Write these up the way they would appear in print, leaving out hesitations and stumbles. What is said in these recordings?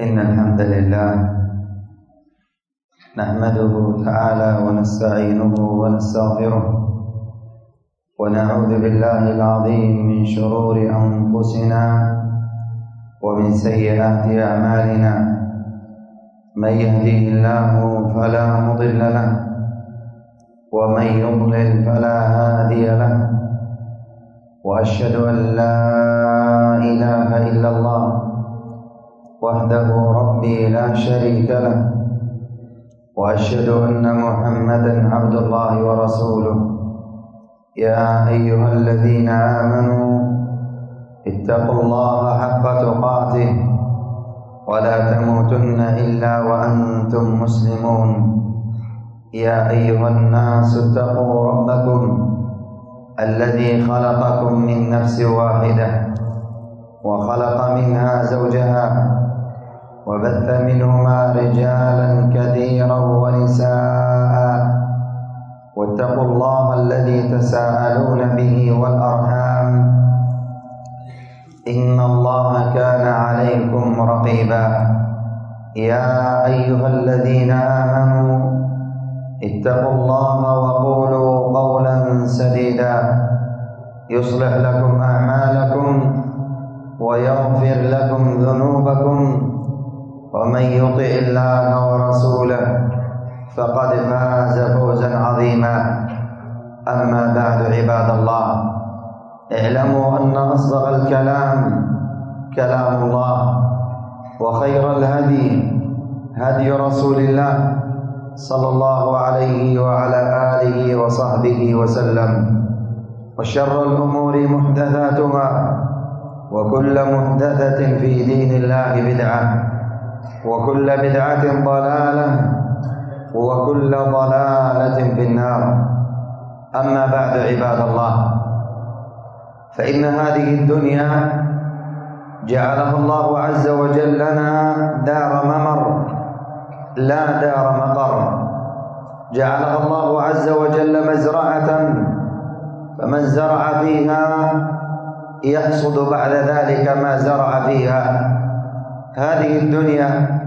إن الحمد لله نحمده تعالى ونستعينه ونستغفره ونعوذ بالله العظيم من شرور أنفسنا ومن سيئات أعمالنا. من يهديه الله فلا مضل له ومن يضلل فلا هادي له، وأشهد أن لا إله إلا الله وحده ربي لا شريك له، وأشهد أن محمدا عبد الله ورسوله. يا أيها الذين آمنوا اتقوا الله حق تقاته ولا تموتن إلا وأنتم مسلمون. يا أيها الناس اتقوا ربكم الذي خلقكم من نفس واحدة وخلق منها زوجها وبث منهما رجالا كثيرا ونساء، واتقوا الله الذي تساءلون به والأرحام إن الله كان عليكم رقيبا. يا أيها الذين آمنوا اتقوا الله وقولوا قولا سديدا يصلح لكم أعمالكم ويغفر لكم ذنوبكم، ومن يطع الله ورسوله فقد فاز فوزا عظيما. أما بعد، عباد الله، اعلموا أن أصدق الكلام كلام الله، وخير الهدي هدي رسول الله صلى الله عليه وعلى آله وصحبه وسلم، وشر الأمور محدثاتها، وكل محدثة في دين الله بدعة، وكل بدعة ضلالة، وكل ضلالة في النار. أما بعد، عباد الله، فإن هذه الدنيا جعلها الله عز وجل لنا دار ممر لا دار مقر. جعلها الله عز وجل مزرعة، فمن زرع فيها يحصد بعد ذلك ما زرع فيها. هذه الدنيا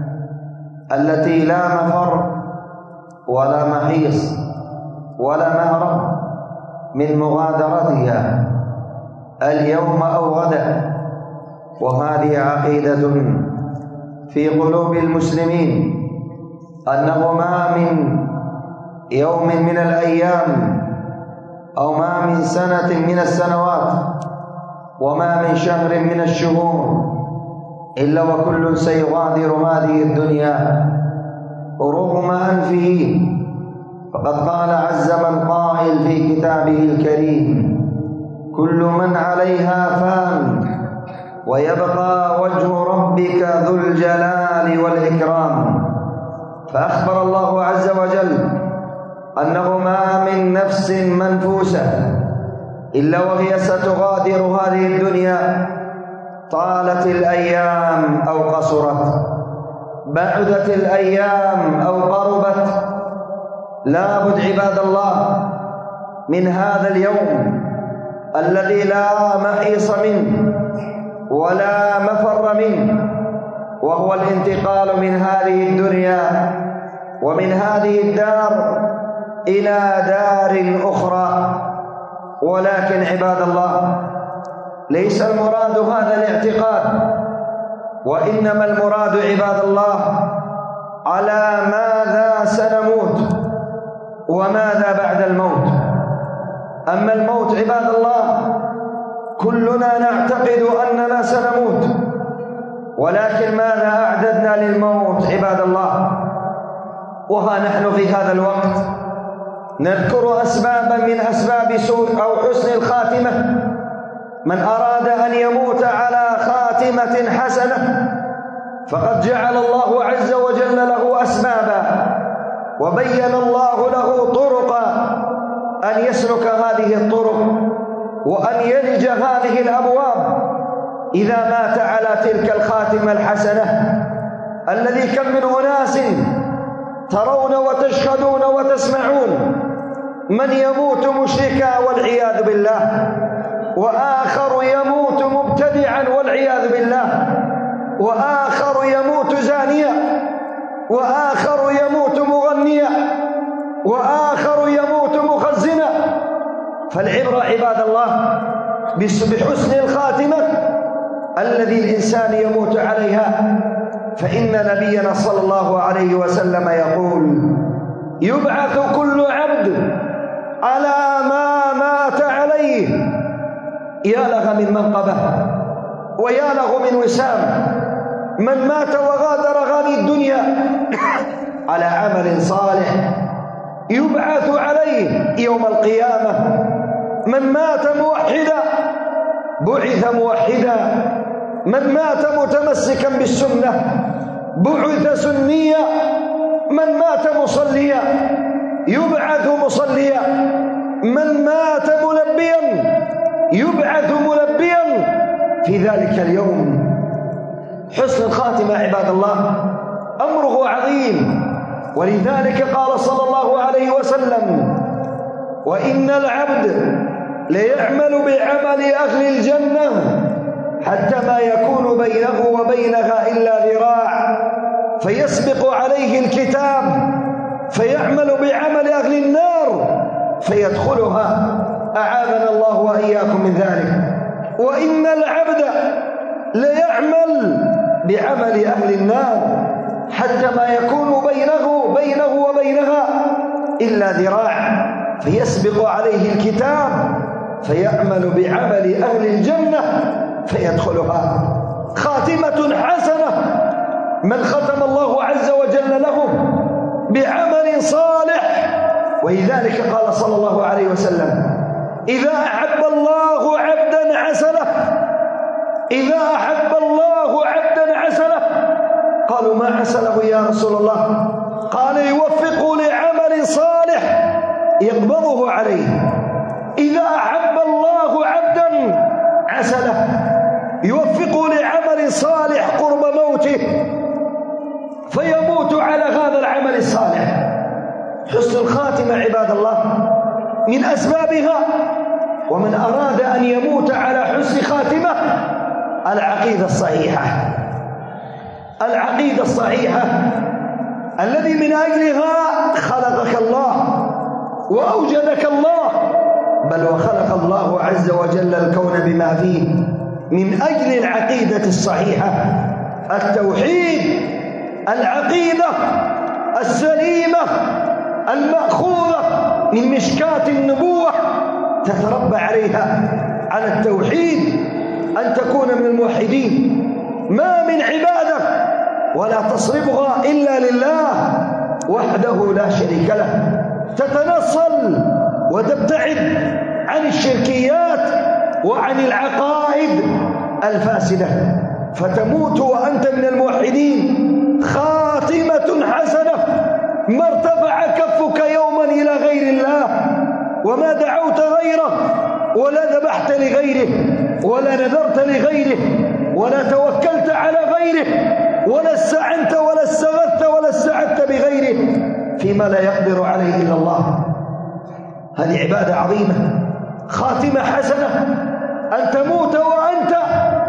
التي لا مفر ولا محيص ولا مهرب من مغادرتها اليوم أو غدا، وهذه عقيدة في قلوب المسلمين أنه ما من يوم من الأيام أو ما من سنة من السنوات وما من شهر من الشهور إلا وكل سيغادر هذه الدنيا رغم أنفه. فقد قال عز من قائل في كتابه الكريم: كل من عليها فان ويبقى وجه ربك ذو الجلال والإكرام. فأخبر الله عز وجل أنه ما من نفس منفوسة إلا وهي ستغادر هذه الدنيا، طالت الأيام أو قصرت، بعدت الأيام أو قربت. لا بد عباد الله من هذا اليوم الذي لا محيص منه ولا مفر منه، وهو الانتقال من هذه الدنيا ومن هذه الدار إلى دار أخرى. ولكن عباد الله، ليس المراد هذا الاعتقاد، وإنما المراد عباد الله على ماذا سنموت وماذا بعد الموت. أما الموت عباد الله كلنا نعتقد أننا سنموت، ولكن ماذا أعددنا للموت عباد الله؟ وها نحن في هذا الوقت نذكر أسبابا من أسباب سوء أو حسن الخاتمة. من أراد أن يموت على خاتمة حسنة فقد جعل الله عز وجل له أسبابا، وبين الله له طرقا أن يسلك هذه الطرق وأن يلج هذه الأبواب إذا مات على تلك الخاتمة الحسنة. الذي كم من أناس ترون وتشهدون وتسمعون من يموت مشركا والعياذ بالله، وآخر يموت مبتدعا والعياذ بالله. وآخر يموت زانيا، وآخر يموت مغنيا، وآخر يموت مخزنا. فالعبرة عباد الله بحسن الخاتمة الذي الإنسان يموت عليها. فإن نبينا صلى الله عليه وسلم يقول: يبعث كل عبد على ما مات عليه. يا له من منقبة ويا له من وسام من مات وغادر هذه الدنيا على عمل صالح يبعث عليه يوم القيامة. من مات موحدا بعث موحدا، من مات متمسكا بالسنة بعث سنيا، من مات مصليا يبعث مصليا، من مات ملبيا يبعث ملبيا في ذلك اليوم. حسن الخاتمة عباد الله أمره عظيم، ولذلك قال صلى الله عليه وسلم: وإن العبد ليعمل بعمل أهل الجنة حتى ما يكون بينه وبينها إلا ذراع، فيسبق عليه الكتاب فيعمل بعمل أهل النار فيدخلها، أعاذنا الله وإياكم من ذلك. وإن العبد ليعمل بعمل أهل النار حتى ما يكون بينه وبينها إلا ذراع، فيسبق عليه الكتاب فيعمل بعمل أهل الجنة فيدخلها. خاتمة حسنة من ختم الله عز وجل له بعمل صالح. ولذلك قال صلى الله عليه وسلم: إذا أحب الله عبدا عسله، إذا أحب الله عبدا عسله. قالوا: ما عسله يا رسول الله؟ قال: يوفقه لعمل صالح يقبضه عليه. إذا أحب الله عبدا عسله يوفقه لعمل صالح قرب موته فيموت على هذا العمل الصالح. حسن الخاتمة عباد الله من أسبابها، ومن أراد أن يموت على حسن خاتمة العقيدة الصحيحة، العقيدة الصحيحة الذي من أجلها خلقك الله وأوجدك الله، بل وخلق الله عز وجل الكون بما فيه من أجل العقيدة الصحيحة، التوحيد، العقيدة السليمة المأخوذة من مشكاة النبوة تتربى عليها على التوحيد، أن تكون من الموحدين. ما من عبادة ولا تصرفها إلا لله وحده لا شريك له، تتنصل وتبتعد عن الشركيات وعن العقائد الفاسدة، فتموت وأنت من الموحدين. خاتمة حسنة، ما ارتفع كفك يوما إلى غير الله، وما دعوت غيره، ولا ذبحت لغيره، ولا نذرت لغيره، ولا توكلت على غيره، ولا استعنت ولا استغثت ولا استعدت بغيره فيما لا يقدر عليه إلا الله. هذه عبادة عظيمة. خاتمة حسنة أن تموت وأنت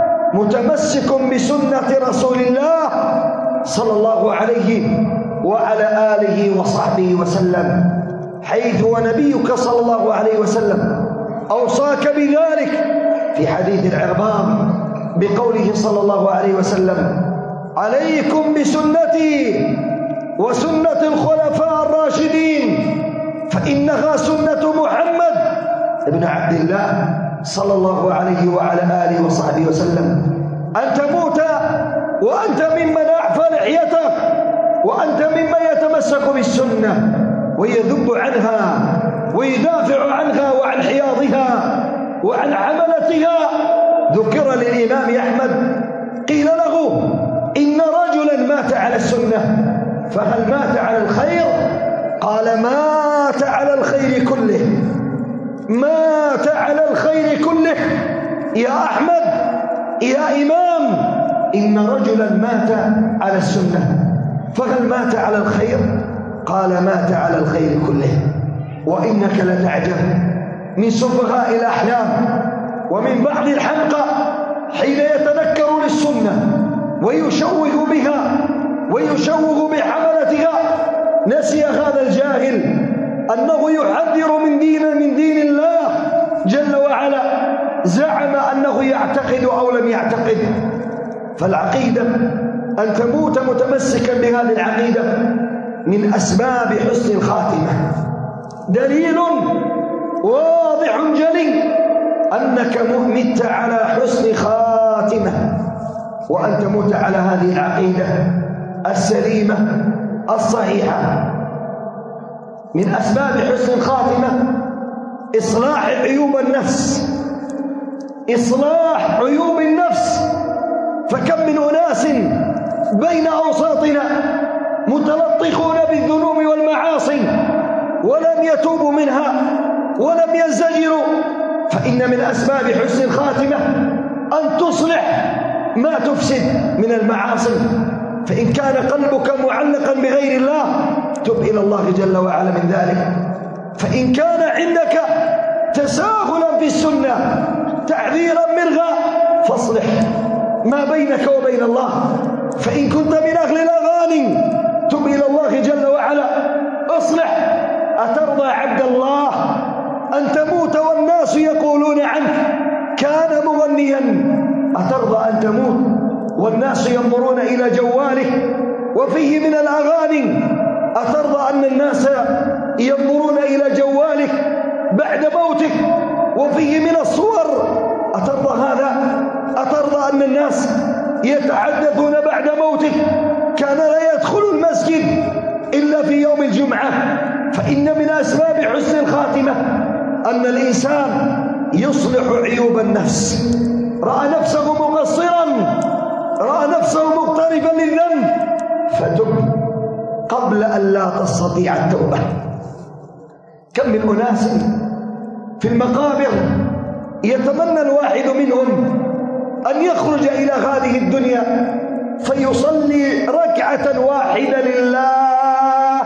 متمسك بسنة رسول الله صلى الله عليه وعلى آله وصحبه وسلم، حيث ونبيك صلى الله عليه وسلم أوصاك بذلك في حديث العرباض بقوله صلى الله عليه وسلم: عليكم بسنتي وسنة الخلفاء الراشدين، فإنها سنة محمد ابن عبد الله صلى الله عليه وعلى آله وصحبه وسلم. أن تموت وأنت ممن أعفى لحيته، وأنت ممن يتمسك بالسنة ويذب عنها ويدافع عنها وعن حياضها وعن حملتها. ذكر للإمام أحمد قيل له: إن رجلا مات على السنة فهل مات على الخير؟ قال: مات على الخير كله، مات على الخير كله. يا أحمد، يا إمام، إن رجلا مات على السنة فهل مات على الخير؟ قال: مات على الخير كله. وإنك لتعجب من سفهاء الأحلام ومن بعض الحمقى حين يتذكر للسنة ويشوه بها ويشوه بحملتها. نسي هذا الجاهل أنه يحذر من دين الله جل وعلا، زعم أنه يعتقد أو لم يعتقد. فالعقيدة أن تموت متمسكا بهذه العقيدة من أسباب حسن الخاتمة. دليل واضح جلي أنك مت على حسن خاتمة، وأن تموت على هذه العقيدة السليمة الصحيحة. من أسباب حسن الخاتمة إصلاح عيوب النفس، إصلاح عيوب النفس. فكم من أناس بين أوساطنا متلطخون بالذنوب والمعاصي ولم يتوبوا منها ولم يزدجروا. فإن من أسباب حسن الخاتمة أن تصلح ما تفسد من المعاصي. فإن كان قلبك معلقا بغير الله تب إلى الله جل وعلا من ذلك. فإن كان عندك تساهلا في السنة تعذيرا منها فاصلح ما بينك وبين الله. فإن كنت من أهل الأغاني تب إلى الله جل وعلا اصلح. أترضى عبد الله أن تموت والناس يقولون عنك كان مغنيا؟ أترضى أن تموت والناس ينظرون إلى جوالك وفيه من الأغاني؟ أترضى أن الناس ينظرون إلى جوالك بعد موتك وفيه من الصور؟ أترضى هذا؟ أترضى أن الناس يتحدثون بعد موتك كان لا يدخل المسجد إلا في يوم الجمعة؟ فإن من أسباب حسن الخاتمة أن الإنسان يصلح عيوب النفس. رأى نفسه مقصرا، رأى نفسه مقترفا للذنب فتب قبل أن لا تستطيع التوبة. كم من أناس في المقابر يتمنى الواحد منهم أن يخرج إلى هذه الدنيا فيصلي ركعة واحدة لله،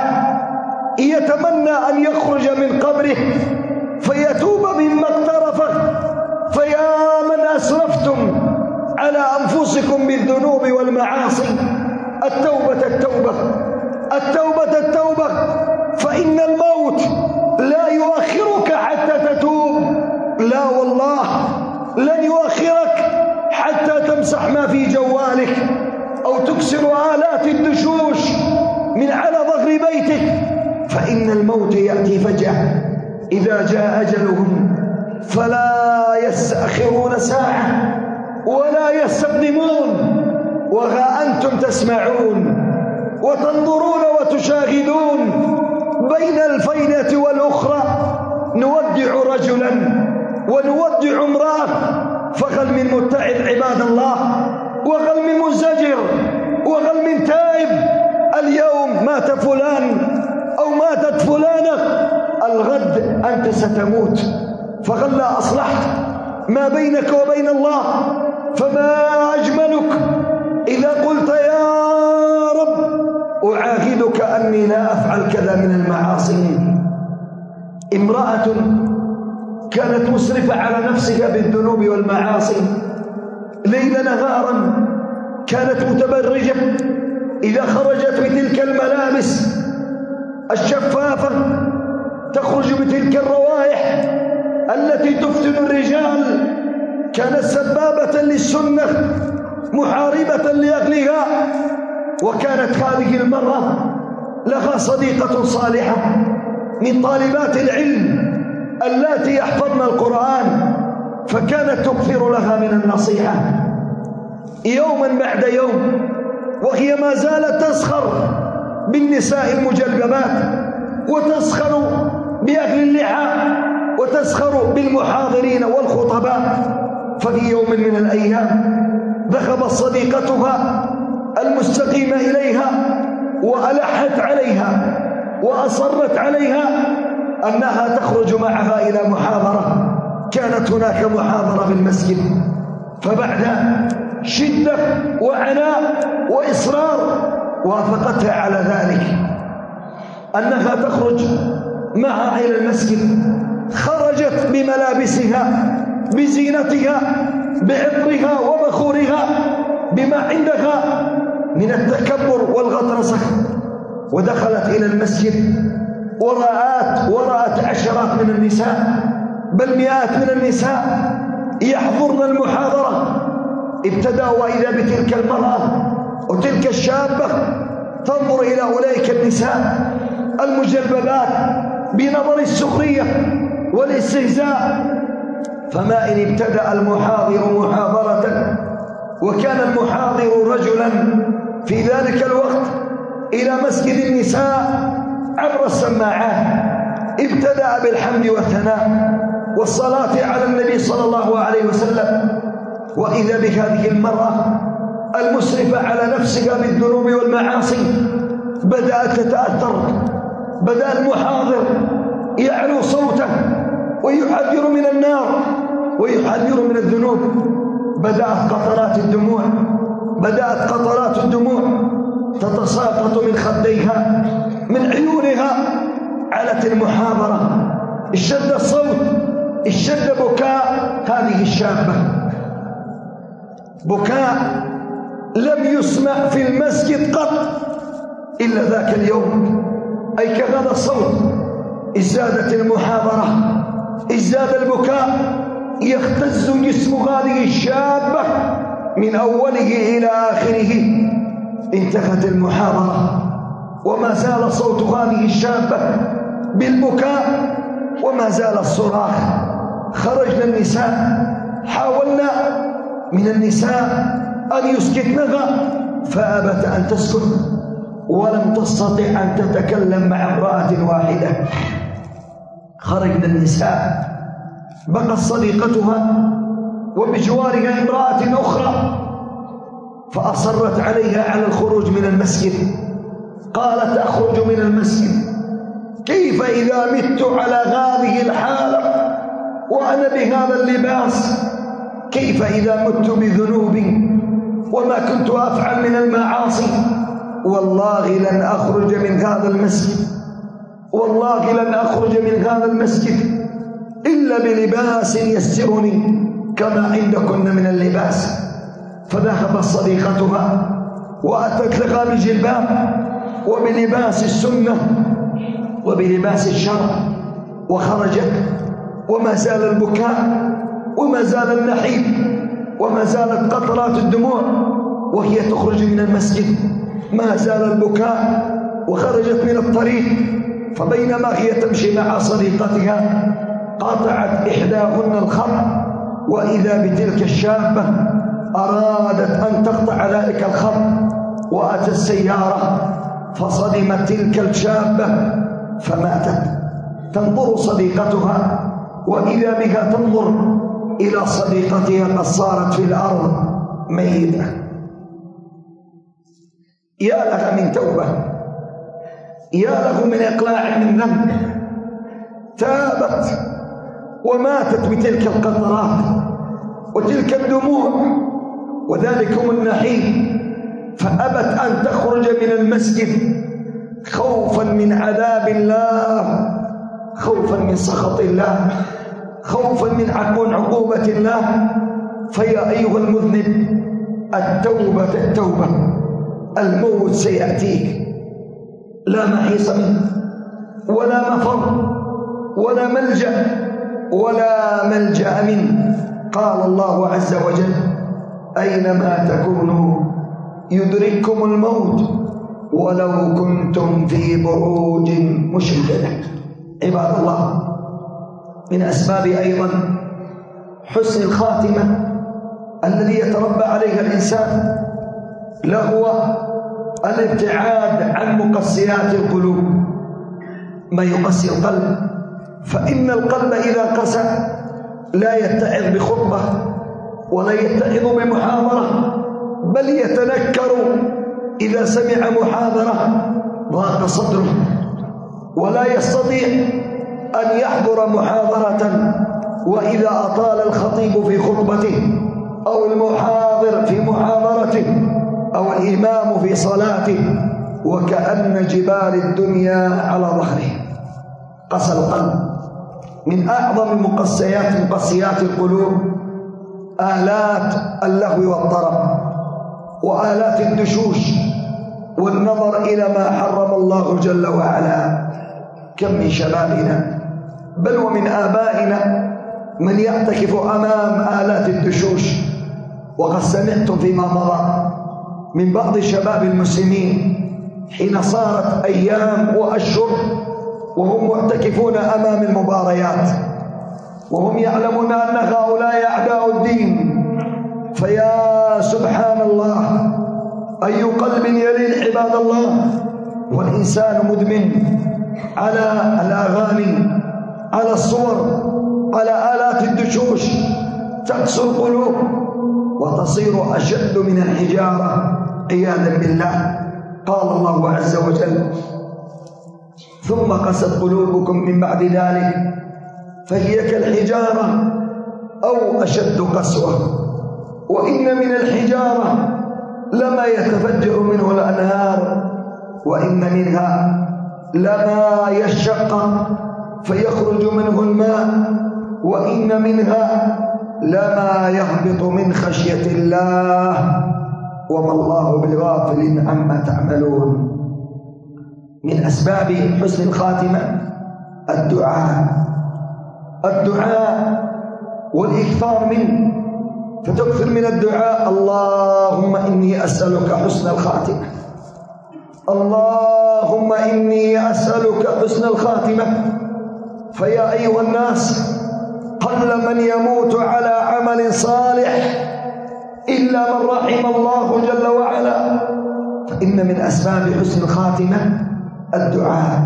يتمنى أن يخرج من قبره فيتوب مما اقترفه. فيا من أسرفتم على أنفسكم بالذنوب والمعاصي، التوبة التوبة التوبة التوبة، فإن الموت لا يؤخرك حتى تتوب. لا والله لن يؤخرك حتى تمسح ما في جوالك أو تكسر آلات الدشوش من على ظهر بيتك. فإن الموت يأتي فجأة، إذا جاء أجلهم فلا يستأخرون ساعة ولا يستقدمون. وها أنتم تسمعون وتنظرون وتشاهدون بين الفينة والأخرى نودع رجلا ونودع امرأة. فغل من متعب عباد الله، وغل من مزدجر، وغل من تائب. اليوم مات فلان أو ماتت فلانة، الغد أنت ستموت. فغل أصلحت ما بينك وبين الله. فما أجملك إذا قلت يا رب أعاهدك أني لا أفعل كذا من المعاصي. امرأة كانت مسرفة على نفسها بالذنوب والمعاصي ليل نهارا، كانت متبرجة، إذا خرجت بتلك الملابس الشفافة تخرج بتلك الروائح التي تفتن الرجال، كانت سبابة للسنة محاربة لأهلها. وكانت هذه المرة لها صديقة صالحة من طالبات العلم اللاتي يحفظن القرآن، فكانت تكثر لها من النصيحة يوما بعد يوم، وهي ما زالت تسخر بالنساء المجلبات وتسخر بأهل اللحى وتسخر بالمحاضرين والخطباء. ففي يوم من الأيام ذهبت صديقتها المستقيمة إليها وألحت عليها وأصرت عليها أنها تخرج معها إلى محاضرة. كانت هناك محاضرة في المسجد، فبعد شدة وعناء وإصرار وافقتها على ذلك أنها تخرج معها إلى المسجد. خرجت بملابسها بزينتها بعطرها وبخورها بما عندها من التكبر والغطرسة، ودخلت إلى المسجد ورأت عشرات من النساء بل مئات من النساء يحضرن المحاضرة. ابتدأ وإذا بتلك المرأة وتلك الشابة تنظر إلى أولئك النساء المجلببات بنظر السخرية والاستهزاء. فما إن ابتدأ المحاضر محاضرة وكان المحاضر رجلا في ذلك الوقت إلى مسجد النساء عبر السماعات، ابتدأ بالحمد والثناء والصلاة على النبي صلى الله عليه وسلم، وإذا بهذه المرأة المسرفة على نفسها بالذنوب والمعاصي بدأت تتأثر. بدأ المحاضر يعلو صوته ويحذر من النار ويحذر من الذنوب. بدأت قطرات الدموع تتساقط من خديها من عيونها. علت المحاضرة، اشتد الصوت، اشتد بكاء هذه الشابة، بكاء لم يسمع في المسجد قط إلا ذاك اليوم. أي كهذا الصوت ازدادت المحاضرة، ازداد البكاء، يختز جسم هذه الشابة من أوله إلى آخره. انتهت المحاضرة وما زال صوت هذه الشابة بالبكاء وما زال الصراخ. خرجنا النساء، حاولنا من النساء أن يسكتنها فأبت أن تسكت، ولم تستطع أن تتكلم مع امرأة واحدة. خرجنا النساء، بقت صديقتها وبجوارها امرأة أخرى، فأصرت عليها على الخروج من المسجد. قالت: أخرج من المسجد؟ كيف إذا مت على هذه الحالة وأنا بهذا اللباس؟ كيف إذا مت بذنوبي وما كنت أفعل من المعاصي؟ والله لن أخرج من هذا المسجد، والله لن أخرج من هذا المسجد إلا بلباس يسترني كما عندكن من اللباس. فذهبت صديقتها وأتت لها بجلباب وبلباس السنة وبلباس الشرع، وخرجت وما زال البكاء وما زال النحيب وما زالت قطرات الدموع وهي تخرج من المسجد. ما زال البكاء وخرجت من الطريق. فبينما هي تمشي مع صديقتها قاطعت إحداهن الخط، وإذا بتلك الشابة أرادت أن تقطع ذلك الخط، وأتت السيارة فصدمت تلك الشابة فماتت. تنظر صديقتها وإذا بها تنظر إلى صديقتها قد صارت في الأرض ميتة. يا لها من توبة، يا له من إقلاع من ذنب. تابت وماتت بتلك القطرات وتلك الدموع وذلكم النحيب، فأبت أن تخرج من المسجد خوفا من عذاب الله، خوفا من سخط الله، خوفا من عقوبة الله. فيا أيها المذنب، التوبة، الموت سيأتيك، لا محيص منه ولا مفر ولا ملجأ منه. قال الله عز وجل: أينما تكونوا يدرككم الموت ولو كنتم في بروج مشيدة. عباد الله، من أسباب أيضا حسن الخاتمة الذي يتربى عليها الإنسان لهو الابتعاد عن مقسيات القلوب، ما يقسي القلب. فإن القلب إذا قسى لا يتعظ بخطبة ولا يتعظ بمحاضرة، بل يتنكر إذا سمع محاضرة ضاق صدره ولا يستطيع أن يحضر محاضرة. وإذا أطال الخطيب في خطبته أو المحاضر في محاضرته أو الإمام في صلاته وكأن جبال الدنيا على ظهره. قسى القلب. من أعظم مقسيات القلوب آلات اللهو والطرب، وآلات الدشوش والنظر إلى ما حرم الله جل وعلا. كم من شبابنا بل ومن آبائنا من يعتكف أمام آلات الدشوش. وقد سمعتم فيما مضى من بعض شباب المسلمين حين صارت أيام وأشهر وهم معتكفون أمام المباريات وهم يعلمون أن هؤلاء أعداء الدين. فيا سبحان الله، أي قلب يلين عباد الله والإنسان مدمن على الأغاني، على الصور، على آلات الدشوش، تقسو القلوب وتصير أشد من الحجارة عياذا بالله. قال الله عز وجل: ثم قست قلوبكم من بعد ذلك فهي كالحجارة أو أشد قسوة وإن من الحجارة لما يتفجر منه الأنهار وإن منها لما يشقق فيخرج منه الماء وإن منها لما يهبط من خشية الله وما الله بغافل عما تعملون. من أسباب حسن الخاتمة الدعاء والإكثار منه، فتكثر من الدعاء: اللهم إني أسألك حسن الخاتمة، اللهم إني أسألك حسن الخاتمة. فيا أيها الناس، قل من يموت على عمل صالح إلا من رحم الله جل وعلا. فإن من أسباب حسن الخاتمة الدعاء.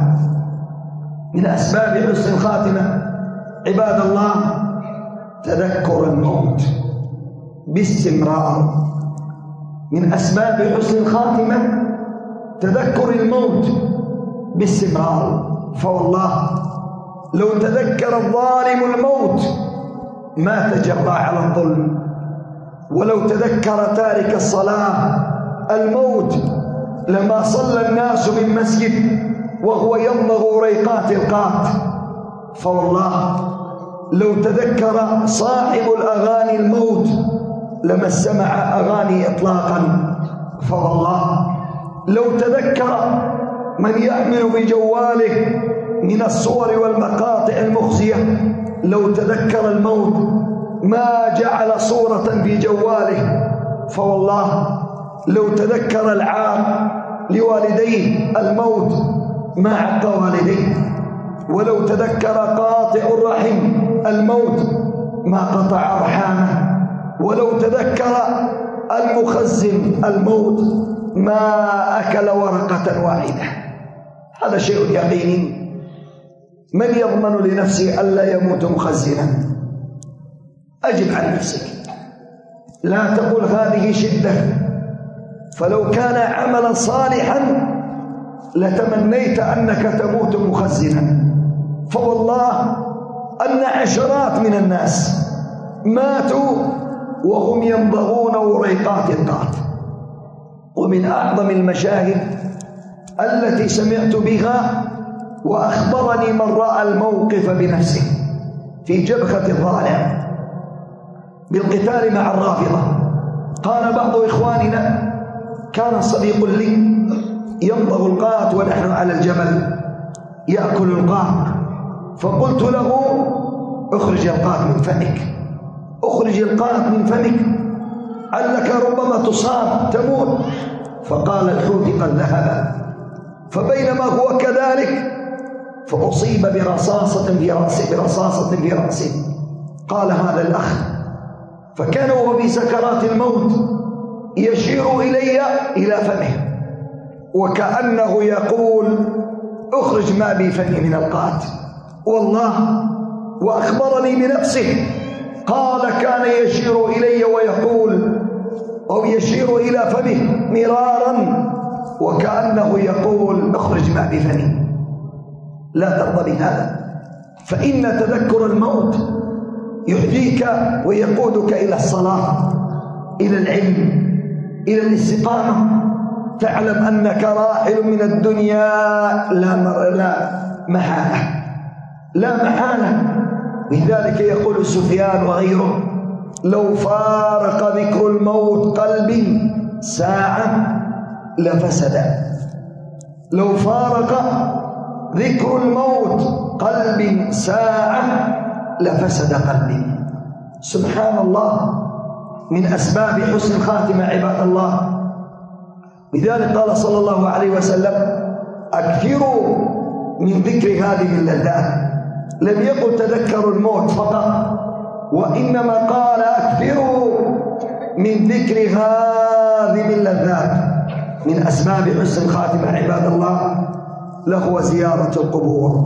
من أسباب حسن الخاتمة عباد الله تذكر الموت باستمرار. من أسباب حسن الخاتمة تذكر الموت باستمرار. فوالله لو تذكر الظالم الموت ما تجرأ على الظلم، ولو تذكر تارك الصلاة الموت لما صلى الناس من مسجد وهو يمضغ ريقات القات. فوالله لو تذكر صاحب الأغاني الموت لما استمع أغاني إطلاقا. فوالله لو تذكر من يحمل بجواله من الصور والمقاطع المخزية، لو تذكر الموت ما جعل صورة في جواله. فوالله لو تذكر العاق لوالديه الموت ما عق والديه، ولو تذكر قاطع الرحم الموت ما قطع أرحامه، ولو تذكر المخزن الموت ما أكل ورقة واحدة. هذا شيء يقيني. من يضمن لنفسه ألا يموت مخزنا؟ أجب عن نفسك، لا تقل هذه شدة. فلو كان عملا صالحا لتمنيت أنك تموت مخزنا. فوالله أن عشرات من الناس ماتوا وهم يمضغون وريقات القات. ومن أعظم المشاهد التي سمعت بها وأخبرني من رأى الموقف بنفسه في جبهة الظالم بالقتال مع الرافضة. قال بعض إخواننا: كان صديق لي يمضغ القات ونحن على الجبل يأكل القات، فقلت له: اخرج القات من فمك، اخرج القات من فمك، علك ربما تصاب تموت. فقال: الحوت قد ذهب. فبينما هو كذلك فأصيب برصاصة في رأسه. قال هذا الأخ، فكان وهو في سكرات الموت يشير إلى فمه وكأنه يقول: اخرج ما بي فمي من القات. والله وأخبرني بنفسه قال: كان يشير إلي ويقول أو يشير إلى فمه مرارا وكأنه يقول: اخرج ما بي فمي. لا ترضى بهذا، فإن تذكر الموت يهديك ويقودك إلى الصلاة، إلى العلم، إلى الاستقامة. تعلم أنك راحل من الدنيا لا محالة. لذلك يقول سفيان وغيره: لو فارق ذكر الموت قلبي ساعة لفسد. لو فارق ذكر الموت قلبي ساعة لفسد قلبي. سبحان الله، من أسباب حسن الخاتمة عباد الله. لذلك قال صلى الله عليه وسلم: أكثروا من ذكر هذه اللذات. لم يقل تذكروا الموت فقط، وإنما قال أكثروا من ذكر هذه اللذات. من أسباب حسن الخاتمة عباد الله له زيارة القبور،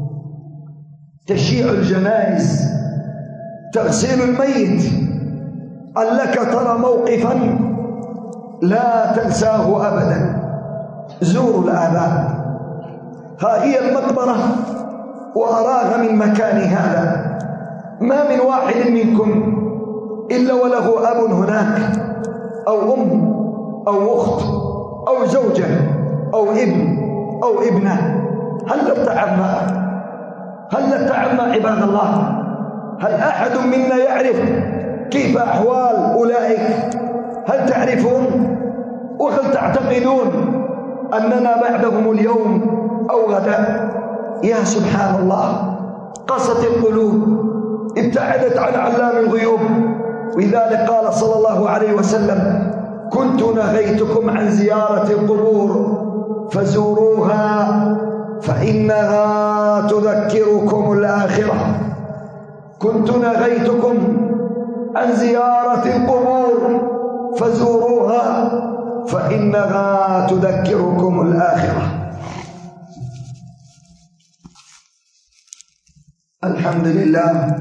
تشييع الجنائز، تغسيل الميت. أن لك ترى موقفا لا تنساه أبدا. زوروا الآباء، ها هي المقبرة وأراها من مكان هذا. ما من واحد منكم إلا وله أب هناك، أو أم، أو أخت، أو زوجة، أو ابن، أو ابنة. هل اتعظنا عباد الله؟ هل أحد منا يعرف كيف أحوال أولئك؟ هل تعرفون؟ وهل تعتقدون أننا بعدهم اليوم أو غدا؟ يا سبحان الله، قست القلوب، ابتعدت عن علام الغيوب. ولذلك قال صلى الله عليه وسلم: كنت نهيتكم عن زيارة القبور فزوروها فإنها تذكركم الآخرة. كنت نهيتكم عن زيارة القبور فزوروها فإنها تذكركم الآخرة. الحمد لله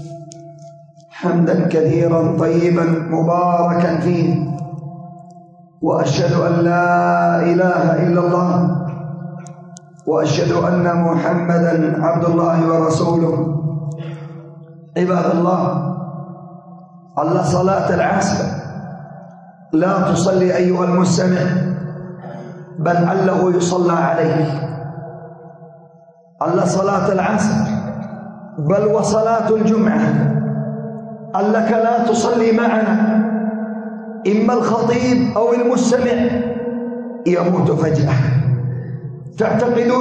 حمدا كثيرا طيبا مباركا فيه، وأشهد أن لا إله إلا الله، وأشهد أن محمدا عبد الله ورسوله. عباد الله، على صلاة العصر لا تصلي أيها المستمع، بل عله يصلى عليه. على صلاة العصر بل وصلاة الجمعة أنك لا تصلي معنا، إما الخطيب أو المستمع يموت فجأة. تعتقدون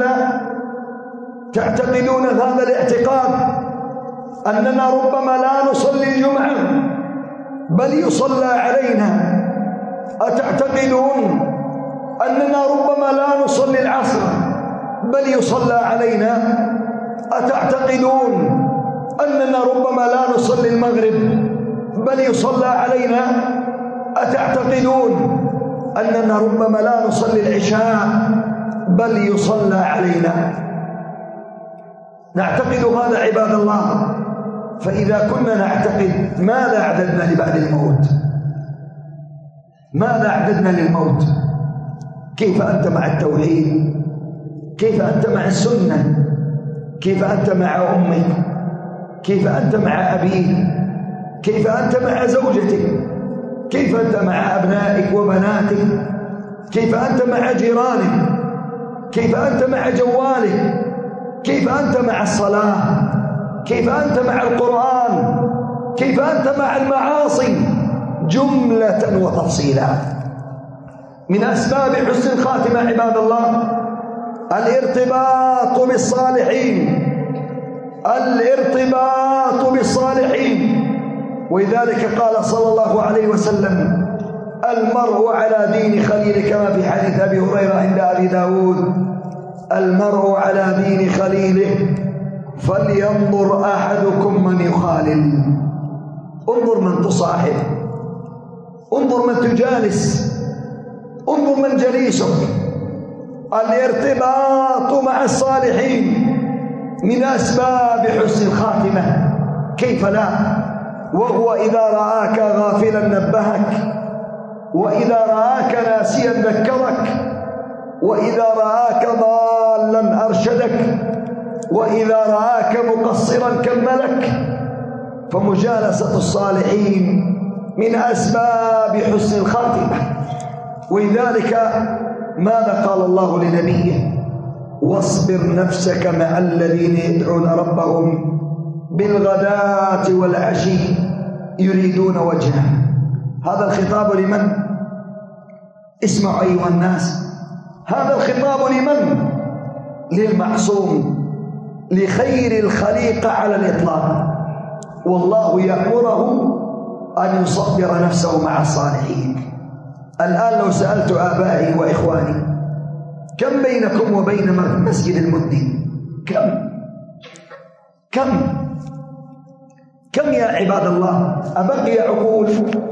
هذا الاعتقاد، أننا ربما لا نصلي الجمعة بل يصلى علينا. أتعتقدون أننا ربما لا نصلي العصر بل يصلى علينا؟ أتعتقدون أننا ربما لا نصلي المغرب بل يصلى علينا؟ أتعتقدون أننا ربما لا نصلي العشاء بل يصلى علينا؟ نعتقد هذا عباد الله. فإذا كنا نعتقد، ماذا أعددنا لبعد الموت؟ ماذا أعددنا للموت؟ كيف أنت مع التوحيد؟ كيف أنت مع السنة؟ كيف أنت مع أمك؟ كيف أنت مع أبيك؟ كيف أنت مع زوجتك؟ كيف أنت مع أبنائك وبناتك؟ كيف أنت مع جيرانك؟ كيف أنت مع جوالك؟ كيف أنت مع الصلاة؟ كيف أنت مع القرآن؟ كيف أنت مع المعاصي؟ جملة وتفصيلا. من أسباب حسن الخاتمة عباد الله الارتباط بالصالحين، الارتباط بالصالحين. ولذلك قال صلى الله عليه وسلم: المرء على دين خليله، كما في حديث أبي هريرة عند أبي داود: المرء على دين خليله فلينظر أحدكم من يخالل. انظر من تصاحب، انظر من تجالس، انظر من جليسك. الارتباط مع الصالحين من أسباب حسن الخاتمة، كيف لا؟ وهو إذا رآك غافلا نبهك، وإذا رآك ناسيا ذكرك، وإذا رآك ضالا أرشدك، وإذا رآك مقصرا كملك. فمجالسة الصالحين من أسباب حسن الخاتمة. ولذلك ماذا قال الله لنبيه؟ واصبر نفسك مع الذين يدعون ربهم بالغداة والعشي يريدون وجهه. هذا الخطاب لمن؟ اسمعوا أيها الناس، هذا الخطاب لمن؟ للمعصوم، لخير الخليقة على الإطلاق، والله يأمره أن يصبر نفسه مع الصالحين. الآن لو سألت آبائي وإخواني كم بينكم وبين مسجد المدين؟ كم يا عباد الله؟ أبقي عقول؟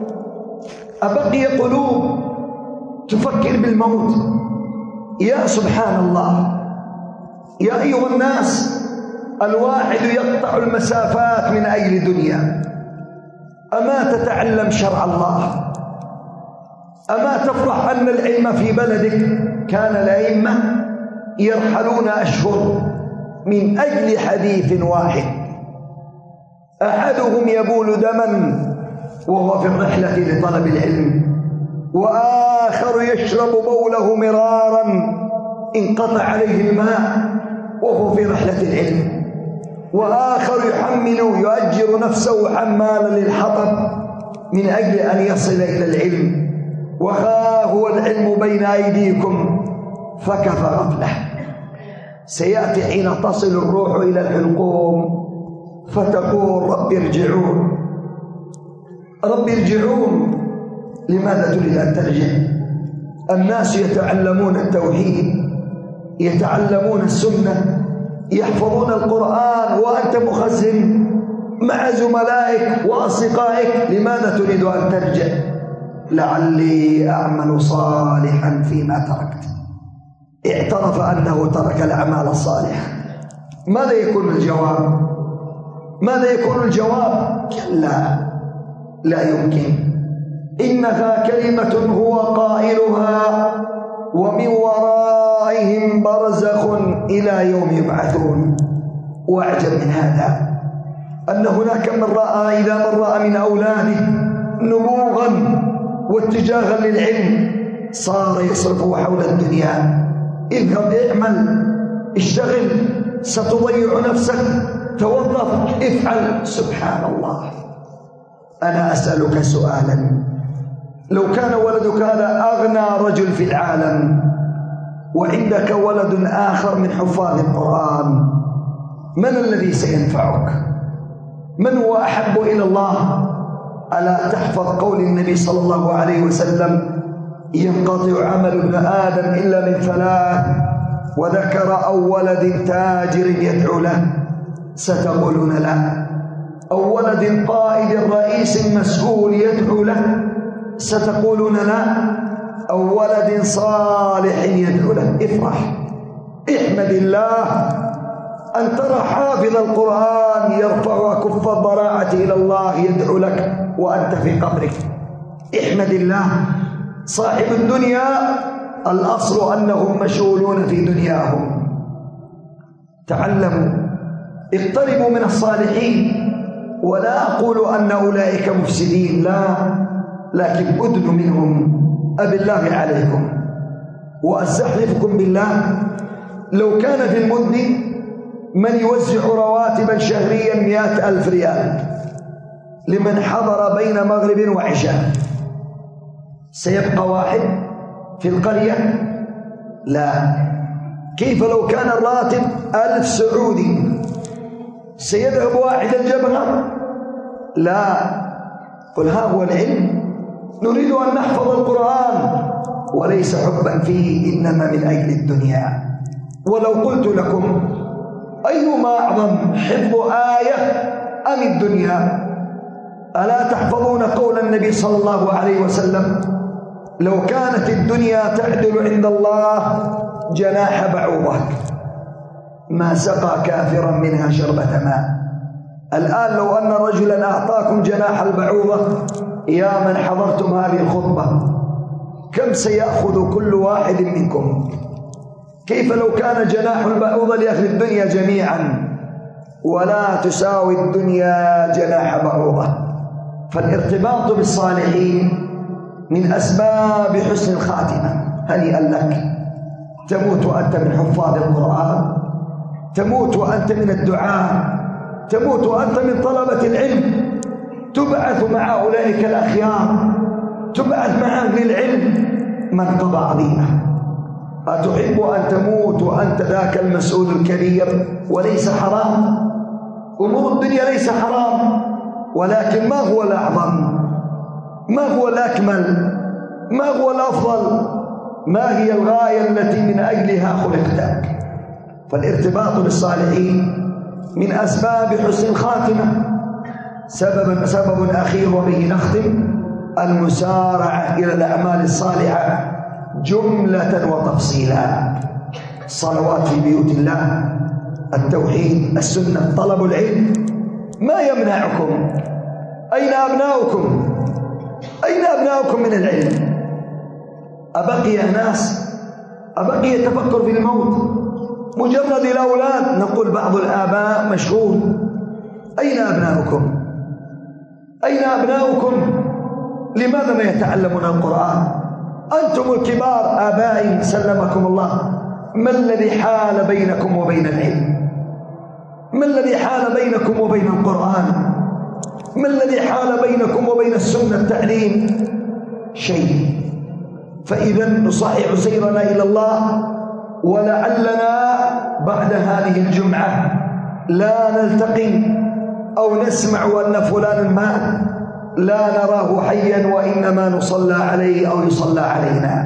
أبقي قلوب تفكر بالموت؟ يا سبحان الله، يا أيها الناس، الواحد يقطع المسافات من أجل دنيا. أما تتعلم شرع الله؟ أما تفرح أن العلم في بلدك؟ كان الأئمة يرحلون أشهر من أجل حديث واحد، أحدهم يبول دما وهو في الرحلة لطلب العلم، وآخر يشرب بوله مرارا انقطع عليه الماء وهو في رحلة العلم، وآخر يؤجر نفسه حمالا للحطب من أجل أن يصل إلى العلم، وها هو العلم بين أيديكم فكفى غفلة. سيأتي حين تصل الروح إلى الحلقوم فتقول رب ارجعون، رب ارجعون. لماذا تريد أن ترجع؟ الناس يتعلمون التوحيد، يتعلمون السنة، يحفظون القرآن، وأنت مخزن مع زملائك وأصدقائك. لماذا تريد أن ترجع؟ لعلي أعمل صالحا فيما تركت. اعترف أنه ترك الأعمال الصالحة. ماذا يكون الجواب؟ ماذا يكون الجواب؟ كلا، لا يمكن. إنها كلمة هو قائلها ومن ورائهم برزخ إلى يوم يبعثون. وأعجب من هذا أن هناك من رأى إذا من رأى من أولاده نبوغا واتجاها للعلم صار يصرفه حول الدنيا. اذهب اعمل، اشتغل، ستضيع نفسك، توظف، افعل. سبحان الله. أنا أسألك سؤالا، لو كان ولدك هذا أغنى رجل في العالم وعندك ولد آخر من حفاظ القرآن، من الذي سينفعك؟ من هو أحب إلى الله؟ ألا تحفظ قول النبي صلى الله عليه وسلم ينقطع عمل ابن آدم إلا من ثلاث، وذكر أو ولد تاجر يدعو له. ستقولون لا. أو ولد قائد رئيس مسؤول يدعو له. ستقولون لا. أو ولد صالح يدعو له. افرح، احمد الله أن ترى حافظ القرآن يرفع كف الضراعة إلى الله يدعو لك وأنت في قبرك. احمد الله. صاحب الدنيا الأصل أنهم مشغولون في دنياهم. تعلموا، اقتربوا من الصالحين. ولا أقول أن أولئك مفسدين، لا، لكن أدنوا منهم. أبي الله عليكم وأستحلفكم بالله، لو كان في المد من يوزع رواتبا شهريا 100,000 ريال لمن حضر بين مغرب وعشاء، سيبقى واحد في القرية؟ لا. كيف لو كان الراتب 1000 سعودي؟ سيذهب واحد الجبهة؟ لا. قل ها هو العلم، نريد أن نحفظ القرآن وليس حبا فيه، إنما من أجل الدنيا. ولو قلت لكم أيما أعظم، حفظ آية أم الدنيا؟ ألا تحفظون قول النبي صلى الله عليه وسلم لو كانت الدنيا تعدل عند الله جناح بعوضة ما سقى كافرا منها شربة ماء. الآن لو أن رجلا أعطاكم جناح البعوضة يا من حضرتم هذه الخطبة، كم سيأخذ كل واحد منكم؟ كيف لو كان جناح البعوضة لأهل الدنيا جميعا؟ ولا تساوي الدنيا جناح بعوضة. فالارتباط بالصالحين من أسباب حسن الخاتمة. هنيئا لك، تموت وأنت من حفاظ القرآن، تموت وأنت من الدعاء، تموت وأنت من طلبة العلم، تبعث مع أولئك الأخيار، تبعث مع أهل العلم، منقبة عظيمة. أتحب أن تموت وأنت ذاك المسؤول الكبير؟ وليس حرام، أمور الدنيا ليس حرام، ولكن ما هو الأعظم؟ ما هو الأكمل؟ ما هو الأفضل؟ ما هي الغاية التي من أجلها خلقت؟ فالارتباط بالصالحين من أسباب حسن الخاتمة. سبب أخير وبه نختم: المسارعة إلى الأعمال الصالحة جملة وتفصيلا. الصلوات في بيوت الله، التوحيد، السنة، طلب العلم. ما يمنعكم؟ أين أبناؤكم؟ أين أبناؤكم من العلم؟ أبقي ناس؟ أبقي تفكر في الموت؟ مجرد الأولاد نقول بعض الآباء مشغول. أين أبناؤكم؟ أين أبناؤكم؟ لماذا ما يتعلمون القرآن؟ أنتم الكبار آبائي سلمكم الله، ما الذي حال بينكم وبين العلم؟ ما الذي حال بينكم وبين القرآن؟ ما الذي حال بينكم وبين السنة التعليم؟ شيء. فإذا نصحح سيرنا إلى الله، ولعلنا بعد هذه الجمعة لا نلتقي أو نسمع أن فلان مات، لا نراه حيا وإنما نصلى عليه أو يصلى علينا.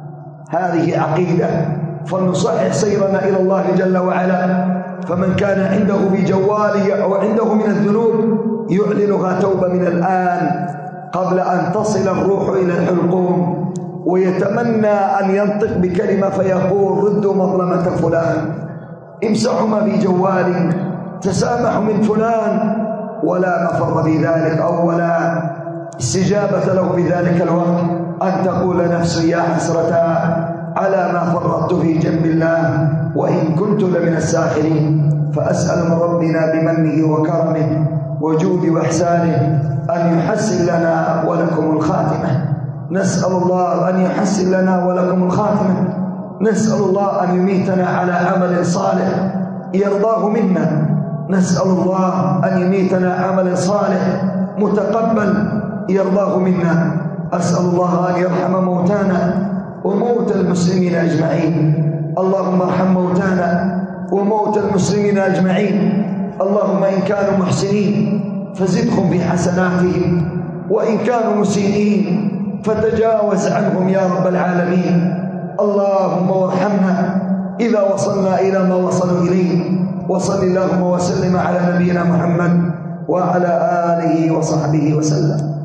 هذه عقيدة. فلنصحح سيرنا إلى الله جل وعلا. فمن كان عنده بجواله أو عنده من الذنوب يعلنها توبة من الآن قبل أن تصل الروح إلى الحلقوم، ويتمنى أن ينطق بكلمة فيقول: ردوا مظلمة فلان، امسحوا ما في جوالي، تسامحوا من فلان، ولا مفر بذلك أو ولا استجابة له بذلك الوقت. أن تقول نفسي: يا حسرة على ما فرطت في جنب الله وإن كنت لمن الساخرين. فأسأل من ربنا بمنه وكرمه وجود وإحسانه أن يحسن لنا ولكم الخاتمة. نسأل الله أن يحسن لنا ولكم الخاتمة. نسأل الله أن يميتنا على عمل صالح يرضاه منا. نسأل الله أن يميتنا عمل صالح متقبل يرضاه منا. أسأل الله أن يرحم موتانا وموت المسلمين أجمعين. اللهم ارحم موتانا وموت المسلمين أجمعين. اللهم إن كانوا محسنين فزدهم في حسناتهم، وإن كانوا مسيئين فتجاوز عنهم يا رب العالمين. اللهم وارحمنا إذا وصلنا إلى ما وصلوا إليه. وصل اللهم وسلم على نبينا محمد وعلى آله وصحبه وسلم.